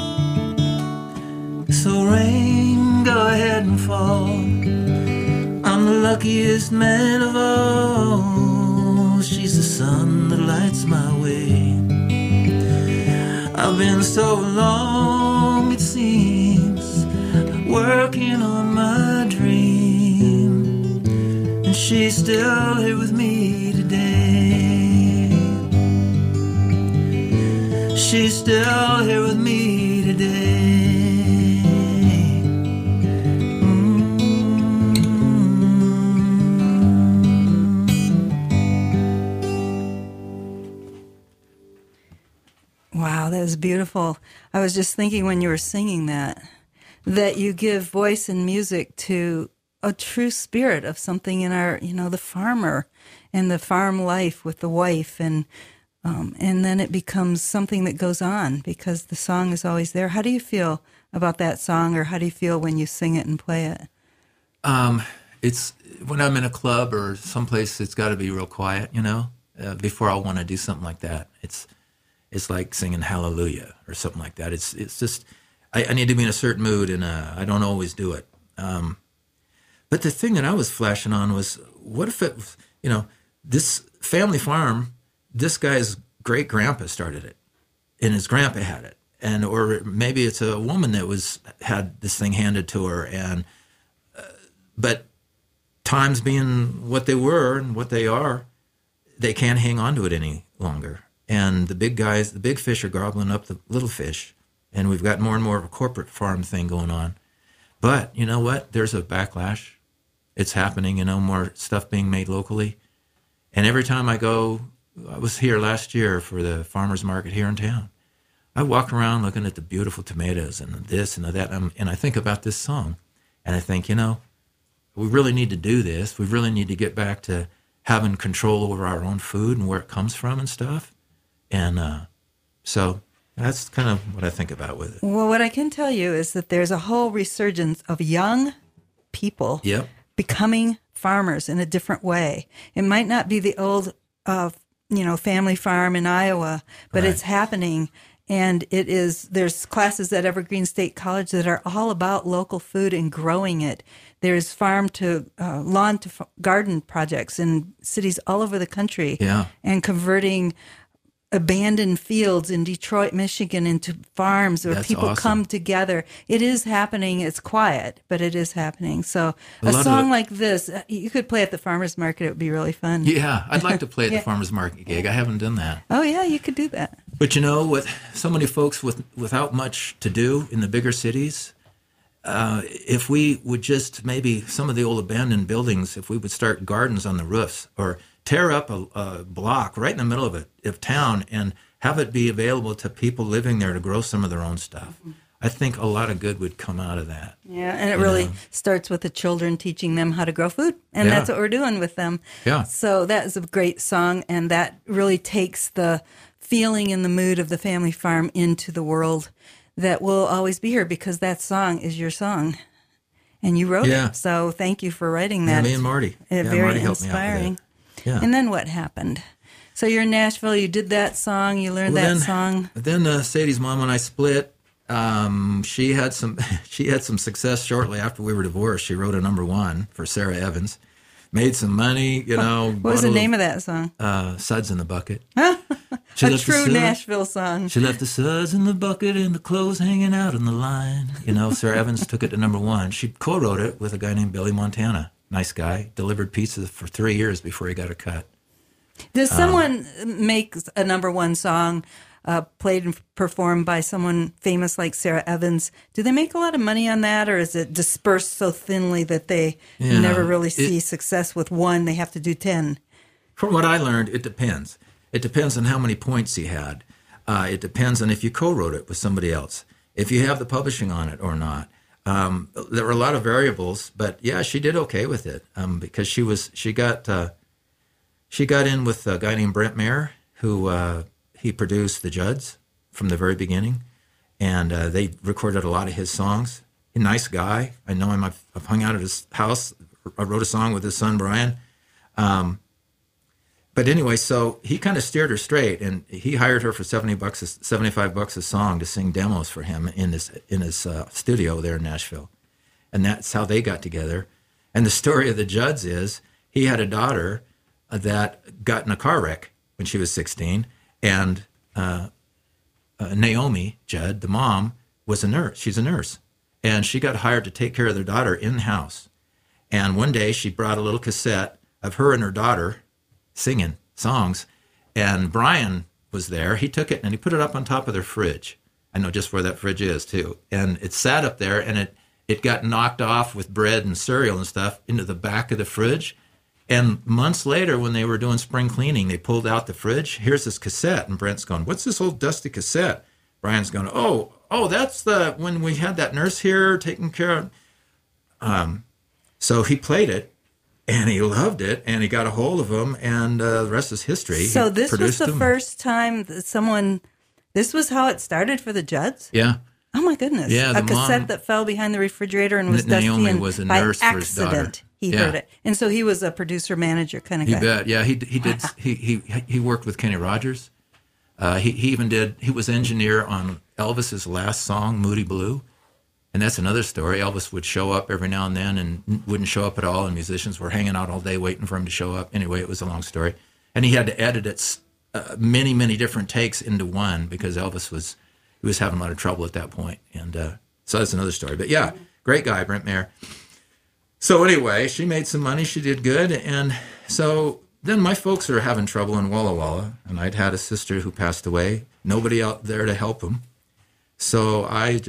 So rain, go ahead and fall. I'm the luckiest man of all. She's the sun that lights my way. I've been so long, it seems, working on my dream, and she's still here with me today. She's still here with me today. Wow, that was beautiful. I was just thinking when you were singing that you give voice and music to a true spirit of something in our, the farmer and the farm life with the wife, and then it becomes something that goes on because the song is always there. How do you feel about that song, or how do you feel when you sing it and play it? It's when I'm in a club or someplace, it's got to be real quiet, before I want to do something like that. It's like singing Hallelujah or something like that. It's just, I need to be in a certain mood, and I don't always do it. But the thing that I was flashing on was, what if it, this family farm, this guy's great grandpa started it, and his grandpa had it, or maybe it's a woman that had this thing handed to her, and but times being what they were and what they are, they can't hang on to it any longer. And the big guys, the big fish are gobbling up the little fish. And we've got more and more of a corporate farm thing going on. But you know what? There's a backlash. It's happening, more stuff being made locally. And every time I was here last year for the farmer's market here in town. I walk around looking at the beautiful tomatoes and this and that. And I think about this song. And I think, we really need to do this. We really need to get back to having control over our own food and where it comes from and stuff. And so that's kind of what I think about with it. Well, what I can tell you is that there's a whole resurgence of young people becoming farmers in a different way. It might not be the old, family farm in Iowa, but It's happening. And there's classes at Evergreen State College that are all about local food and growing it. There's farm to lawn to garden projects in cities all over the country. Yeah. And converting abandoned fields in Detroit, Michigan into farms where people awesome. come together. It is happening. It's quiet, but it is happening. So a song like this, you could play at the farmer's market. It would be really fun. Yeah, I'd like to play at the farmer's market gig. I haven't done that. Oh, yeah, you could do that. But with so many folks without much to do in the bigger cities, if we would just maybe some of the old abandoned buildings, if we would start gardens on the roofs or tear up a block right in the middle of town and have it be available to people living there to grow some of their own stuff. Mm-hmm. I think a lot of good would come out of that. Yeah, and it really starts with the children, teaching them how to grow food. And that's what we're doing with them. Yeah. So that is a great song, and that really takes the feeling and the mood of the family farm into the world that will always be here, because that song is your song. And you wrote it. So thank you for writing that. Yeah, me and Marty. Very Marty helped inspiring. Me out with it. Yeah. And then what happened? So you're in Nashville, you did that song, you learned that song. Then Sadie's mom and I split. She had some success shortly after we were divorced. She wrote a #1 for Sarah Evans. Made some money, What was the name of that song? Suds in the Bucket. A true Nashville song. She left the suds in the bucket and the clothes hanging out on the line. You know, Sarah Evans took it to number one. She co-wrote it with a guy named Billy Montana. Nice guy. Delivered pizza for 3 years before he got a cut. Does someone make a number one song played and performed by someone famous like Sarah Evans? Do they make a lot of money on that, or is it dispersed so thinly that they never really see success with one? They have to do 10. From what I learned, it depends. It depends on how many points he had. It depends on if you co-wrote it with somebody else, if you have the publishing on it or not. There were a lot of variables, but yeah, she did okay with it because she got in with a guy named Brent Mayer, who he produced the Judds from the very beginning, and they recorded a lot of his songs. A nice guy. I know him. I've hung out at his house. I wrote a song with his son Brian. But anyway, so he kind of steered her straight, and he hired her for $75 a song to sing demos for him in his studio there in Nashville, and that's how they got together. And the story of the Judds is he had a daughter that got in a car wreck when she was 16, and Naomi Judd, the mom, was a nurse. She's a nurse, and she got hired to take care of their daughter in the house. And one day she brought a little cassette of her and her daughter singing songs, and Brian was there. He took it and he put it up on top of their fridge. I know just where that fridge is too. And it sat up there, and it got knocked off with bread and cereal and stuff into the back of the fridge. And months later, when they were doing spring cleaning, they pulled out the fridge. Here's this cassette, and Brent's going, "What's this old dusty cassette?" Brian's going, "Oh, that's when we had that nurse here taking care of." So he played it. And he loved it, and he got a hold of them, and the rest is history. So this was the first time that this was how it started for the Judds? Yeah. Oh, my goodness. Yeah, a cassette that fell behind the refrigerator and was dusty, Naomi and was a by nurse accident, for his daughter. He heard it. And so he was a producer-manager kind of guy. You bet. Yeah, he did. He worked with Kenny Rogers. He was engineer on Elvis's last song, Moody Blue. And that's another story. Elvis would show up every now and then and wouldn't show up at all, and musicians were hanging out all day waiting for him to show up. Anyway, it was a long story. And he had to edit it many, many different takes into one because Elvis was having a lot of trouble at that point. And so that's another story. But yeah, great guy, Brent Mayer. So anyway, she made some money. She did good. And so then my folks are having trouble in Walla Walla, and I'd had a sister who passed away. Nobody out there to help them. So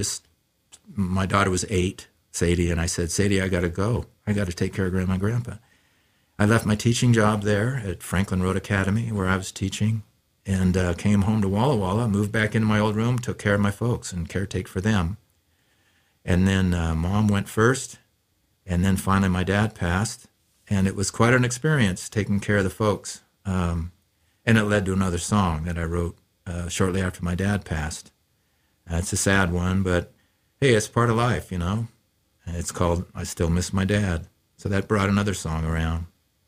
my daughter was 8, Sadie, and I said, "Sadie, I got to go. I got to take care of Grandma and Grandpa." I left my teaching job there at Franklin Road Academy, where I was teaching, and came home to Walla Walla, moved back into my old room, took care of my folks and caretake for them. And then Mom went first, and then finally my dad passed, and it was quite an experience taking care of the folks. And it led to another song that I wrote shortly after my dad passed. It's a sad one, but hey, it's part of life, you know. And it's called "I Still Miss My Dad." So that brought another song around.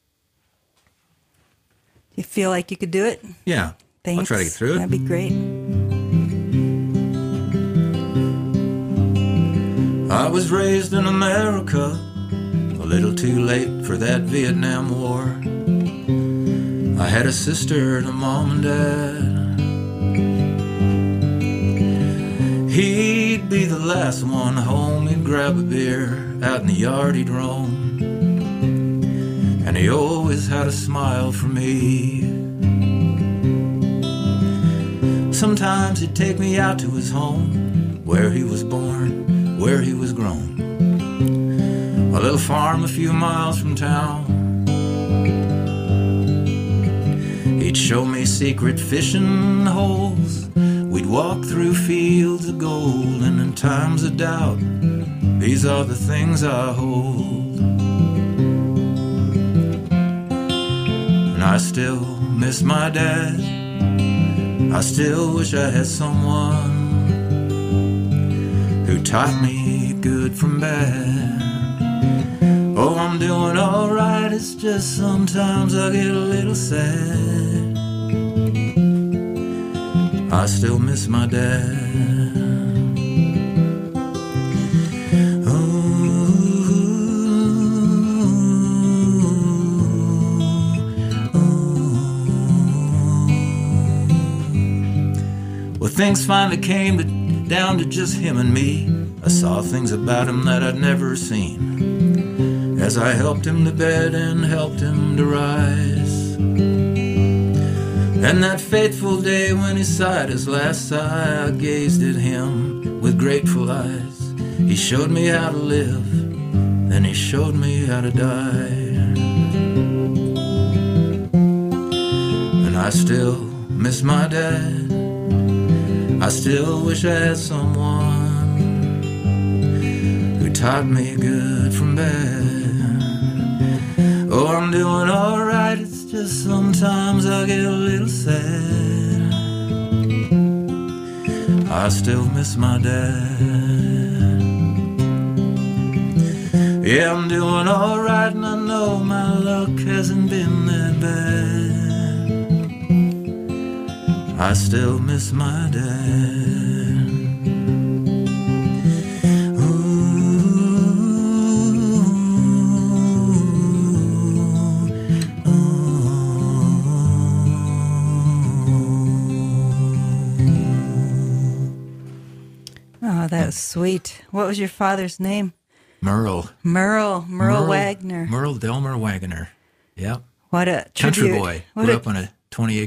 You feel like you could do it? Yeah. Thanks. I'll try to get through it. That'd be great. I was raised in America, a little too late for that Vietnam War. I had a sister and a mom and dad. He'd be the last one home, he'd grab a beer, out in the yard he'd roam, and he always had a smile for me. Sometimes he'd take me out to his home, where he was born, where he was grown, a little farm a few miles from town. He'd show me secret fishing holes, we'd walk through fields of gold, and in times of doubt, these are the things I hold. And I still miss my dad. I still wish I had someone who taught me good from bad. Oh, I'm doing all right, it's just sometimes I get a little sad. I still miss my dad. things finally came down to just him and me, I saw things about him that I'd never seen, as I helped him to bed and helped him to rise. And that fateful day when he sighed his last sigh, I gazed at him with grateful eyes. He showed me how to live, then he showed me how to die. And I still miss my dad. I still wish I had someone who taught me good from bad. Oh, I'm doing alright, it's just sometimes I get a little sad. I still miss my dad. Yeah, I'm doing alright, and I know my luck hasn't been that bad. I still miss my dad. Oh, that was sweet. What was your father's name? Merle Wagner. Merle Delmer Wagner. Yep. What a country tribute. boy. Grew up on a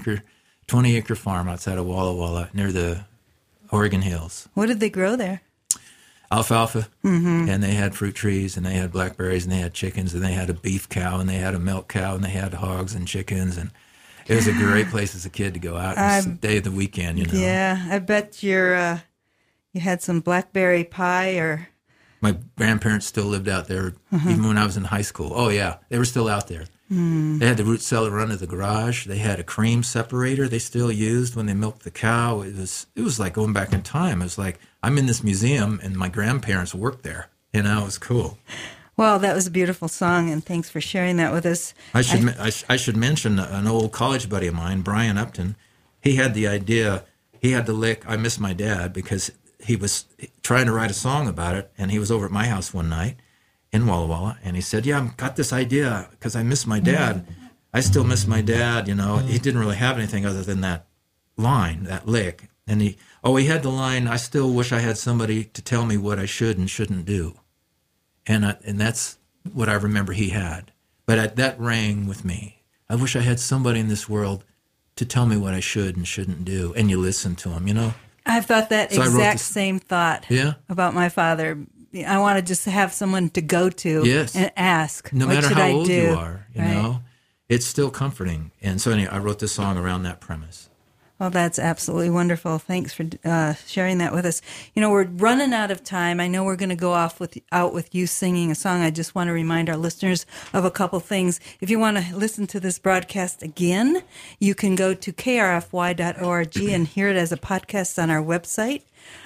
20-acre farm outside of Walla Walla near the Oregon Hills. What did they grow there? Alfalfa. Mm-hmm. And they had fruit trees, and they had blackberries, and they had chickens, and they had a beef cow, and they had a milk cow, and they had hogs and chickens, and it was a great place as a kid to go out. It was the day of the weekend, you know. Yeah, I bet you had some blackberry pie or... My grandparents still lived out there even when I was in high school. Oh, yeah, they were still out there. They had the root cellar run to the garage. They had a cream separator they still used when they milked the cow. It was like going back in time. It was like I'm in this museum and my grandparents worked there. You know, it was cool. Well, that was a beautiful song, and thanks for sharing that with us. I should mention an old college buddy of mine, Brian Upton. He had the idea. He had the lick, I Miss My Dad, because he was trying to write a song about it, and he was over at my house one night in Walla Walla, and he said, yeah, I've got this idea because I miss my dad. I still miss my dad, you know. He didn't really have anything other than that line, that lick. And he had the line, I still wish I had somebody to tell me what I should and shouldn't do. And that's what I remember he had. But that rang with me. I wish I had somebody in this world to tell me what I should and shouldn't do. And you listen to him, you know. I've thought that exact same thought about my father. I want to just have someone to go to and ask, no matter how old you are, you right? know, it's still comforting. And so anyway, I wrote this song around that premise. Well, that's absolutely wonderful. Thanks for sharing that with us. You know, we're running out of time. I know we're going to go out with you singing a song. I just want to remind our listeners of a couple things. If you want to listen to this broadcast again, you can go to krfy.org and hear it as a podcast on our website,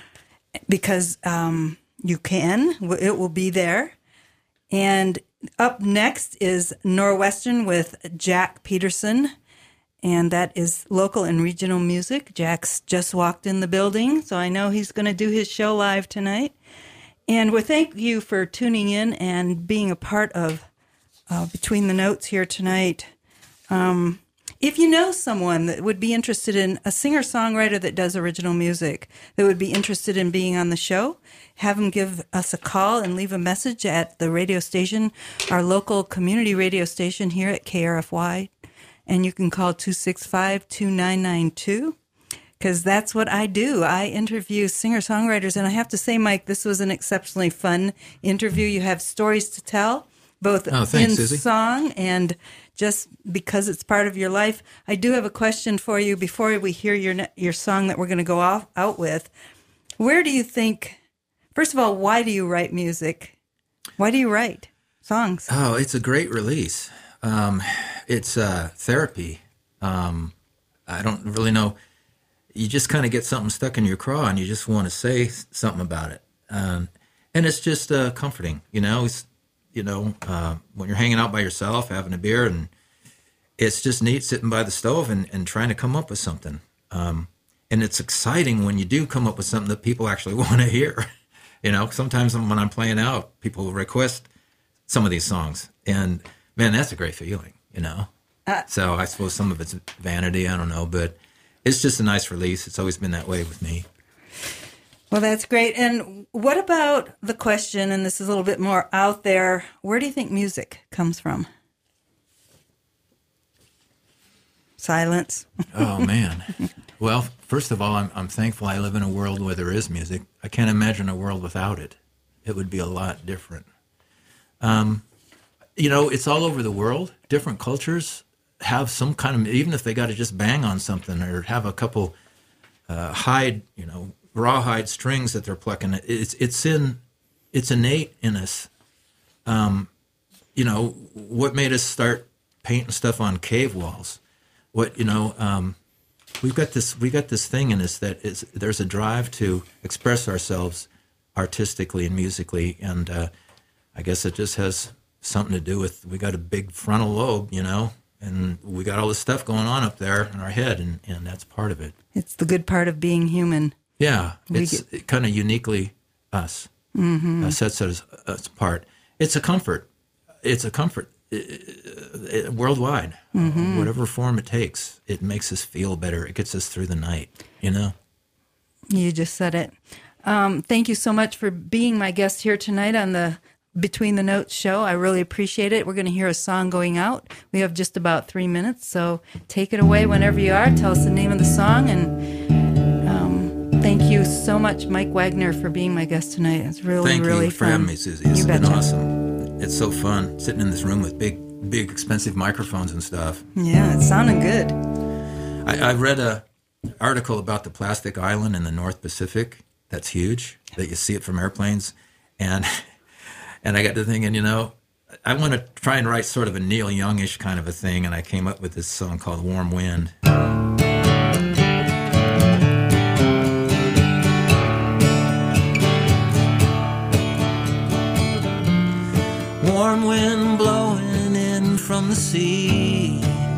because you can. It will be there. And up next is Norwestern with Jack Peterson. And that is local and regional music. Jack's just walked in the building, so I know he's going to do his show live tonight. And we thank you for tuning in and being a part of Between the Notes here tonight. If you know someone that would be interested in a singer-songwriter that does original music, that would be interested in being on the show, have them give us a call and leave a message at the radio station, our local community radio station here at KRFY. And you can call 265-2992, because that's what I do. I interview singer-songwriters, and I have to say, Mike, this was an exceptionally fun interview. You have stories to tell, both in Susie. Song and just because it's part of your life. I do have a question for you before we hear your song that we're going to go out with. Where do you think, first of all, why do you write music? Why do you write songs? Oh, it's a great release. It's therapy. I don't really know. You just kind of get something stuck in your craw and you just want to say something about it. And it's just comforting, you know. It's, when you're hanging out by yourself, having a beer, and it's just neat sitting by the stove and trying to come up with something. And it's exciting when you do come up with something that people actually want to hear. You know, sometimes when I'm playing out, people will request some of these songs. And, man, that's a great feeling, you know. So I suppose some of it's vanity, I don't know. But it's just a nice release. It's always been that way with me. Well, that's great. And what about the question, and this is a little bit more out there, where do you think music comes from? Silence. Oh, man. Well, first of all, I'm thankful I live in a world where there is music. I can't imagine a world without it. It would be a lot different. It's all over the world. Different cultures have some kind of, even if they got to just bang on something or have a couple rawhide strings that they're plucking, it's innate in us. What made us start painting stuff on cave walls? We got this thing in us that there's a drive to express ourselves artistically and musically, and I guess it just has something to do with we got a big frontal lobe, and we got all this stuff going on up there in our head, and that's part of it. It's the good part of being human. Yeah, it's kind of uniquely us. Mm-hmm. Sets us apart. It's a comfort. It's a comfort worldwide. Mm-hmm. Whatever form it takes, it makes us feel better. It gets us through the night, You just said it. Thank you so much for being my guest here tonight on the Between the Notes show. I really appreciate it. We're going to hear a song going out. We have just about 3 minutes, so take it away whenever you are. Tell us the name of the song, and thank you so much, Mike Wagner, for being my guest tonight. It's really, really fun. Thank you for having me, Susie. It's been awesome. It's so fun sitting in this room with big, expensive microphones and stuff. Yeah, it sounded good. I read an article about the plastic island in the North Pacific. That's huge, that you see it from airplanes. And I got to thinking, I want to try and write sort of a Neil Youngish kind of a thing, and I came up with this song called Warm Wind. Warm wind blowing in from the sea,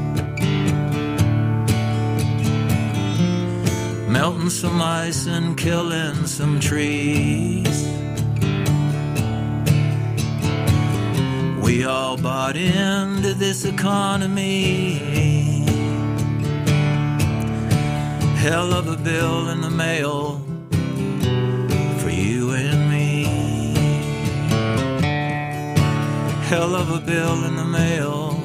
melting some ice and killing some trees. We all bought into this economy. Hell of a bill in the mail for you and me. Hell of a bill in the mail.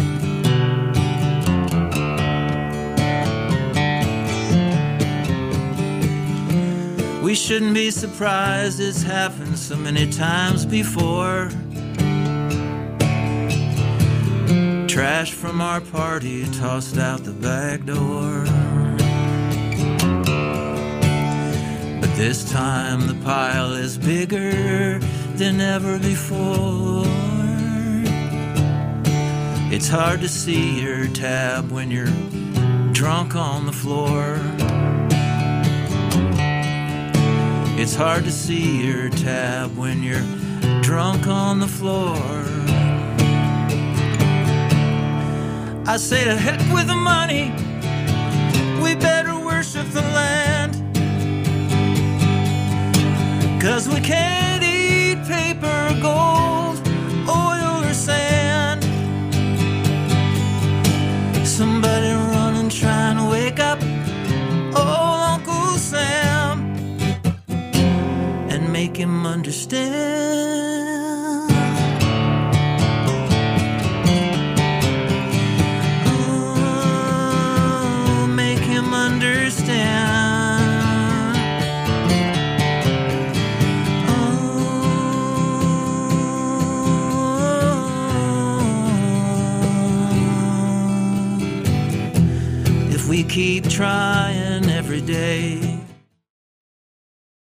We shouldn't be surprised, it's happened so many times before. Trash from our party tossed out the back door. But this time the pile is bigger than ever before. It's hard to see your tab when you're drunk on the floor. It's hard to see your tab when you're drunk on the floor. I say to heck with the money, we better worship the land. 'Cause we can't eat paper, gold, oil or sand. Somebody running trying to wake up old Uncle Sam and make him understand. Oh, make him understand. We keep trying every day.